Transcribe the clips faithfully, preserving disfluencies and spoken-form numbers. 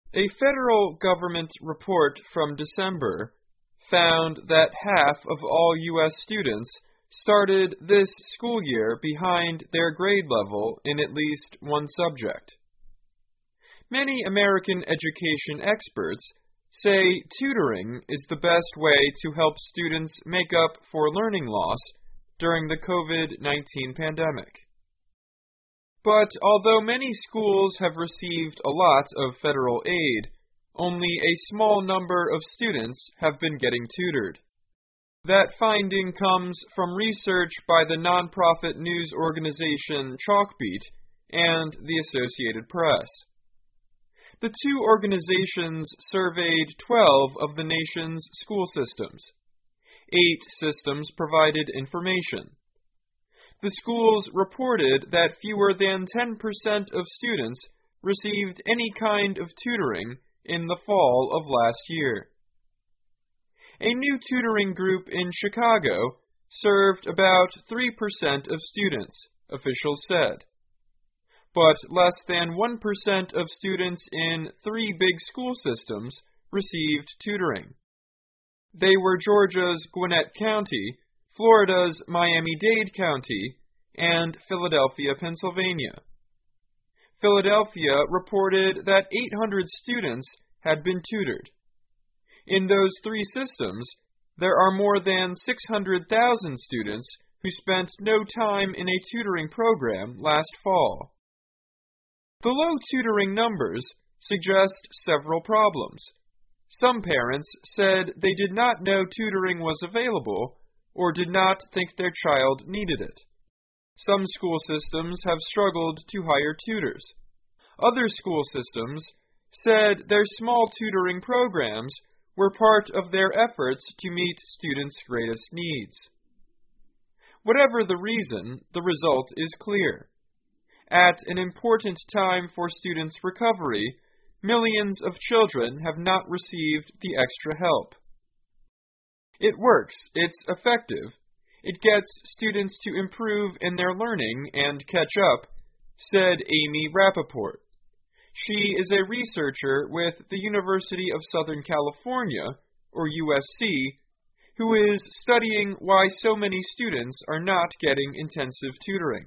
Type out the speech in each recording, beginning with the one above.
A federal government report from December found that half of all U S students started this school year behind their grade level in at least one subject. Many American education experts say tutoring is the best way to help students make up for learning loss during the COVID nineteen pandemic. But although many schools have received a lot of federal aid, only a small number of students have been getting tutored. That finding comes from research by the nonprofit news organization Chalkbeat and the Associated Press. The two organizations surveyed twelve of the nation's school systems. Eight systems provided information. The schools reported that fewer than ten percent of students received any kind of tutoring in the fall of last year. A new tutoring group in Chicago served about three percent of students, officials said. But less than one percent of students in three big school systems received tutoring. They were Georgia's Gwinnett County, Florida's Miami-Dade County, and Philadelphia, Pennsylvania. Philadelphia reported that eight hundred students had been tutored. In those three systems, there are more than six hundred thousand students who spent no time in a tutoring program last fall. The low tutoring numbers suggest several problems. Some parents said they did not know tutoring was available or did not think their child needed it. Some school systems have struggled to hire tutors. Other school systems said their small tutoring programs were part of their efforts to meet students' greatest needs. Whatever the reason, the result is clear. At an important time for students' recovery, millions of children have not received the extra help. It works, it's effective, it gets students to improve in their learning and catch up, said Amy Rappaport. She is a researcher with the University of Southern California, or U S C, who is studying why so many students are not getting intensive tutoring.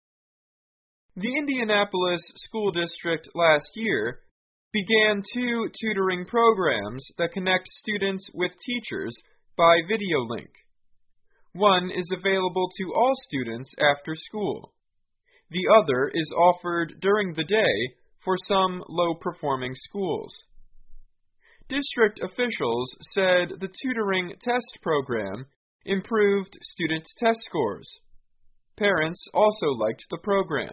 The Indianapolis School District last year began two tutoring programs that connect students with teachers by video link. One is available to all students after school. The other is offered during the day for some low-performing schools. District officials said the tutoring test program improved student test scores. Parents also liked the program.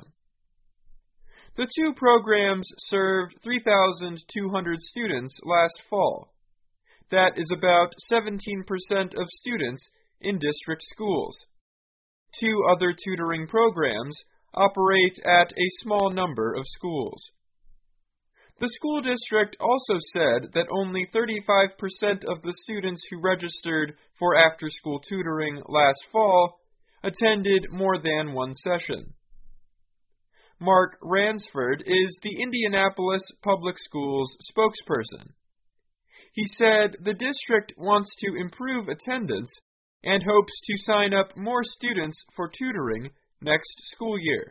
The two programs served three thousand two hundred students last fall. That is about seventeen percent of students in district schools. Two other tutoring programs operate at a small number of schools. The school district also said that only thirty-five percent of the students who registered for after-school tutoring last fall attended more than one session. Mark Ransford is the Indianapolis Public Schools spokesperson. He said the district wants to improve attendance and hopes to sign up more students for tutoring next school year.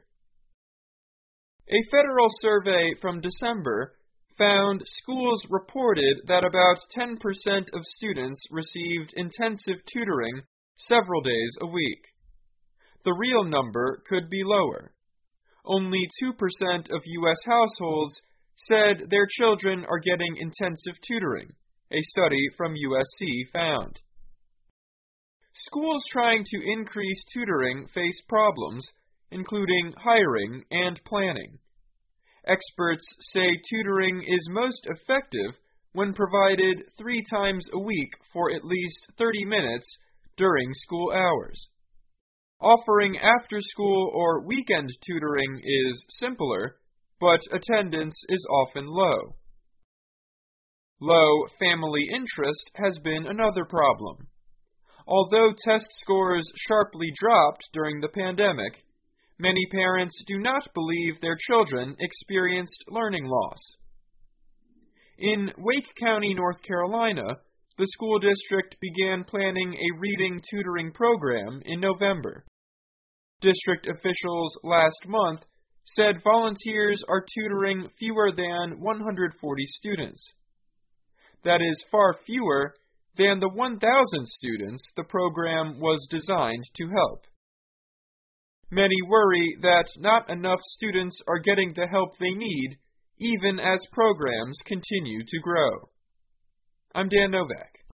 A federal survey from December found schools reported that about ten percent of students received intensive tutoring several days a week. The real number could be lower. Only two percent of U S households said their children are getting intensive tutoring, a study from U S C found. Schools trying to increase tutoring face problems, including hiring and planning. Experts say tutoring is most effective when provided three times a week for at least thirty minutes during school hours. Offering after-school or weekend tutoring is simpler, but attendance is often low. Low family interest has been another problem. Although test scores sharply dropped during the pandemic, many parents do not believe their children experienced learning loss. In Wake County, North Carolina, the school district began planning a reading tutoring program in November. District officials last month said volunteers are tutoring fewer than one hundred forty students. That is far fewer than the one thousand students the program was designed to help. Many worry that not enough students are getting the help they need, even as programs continue to grow. I'm Dan Novak.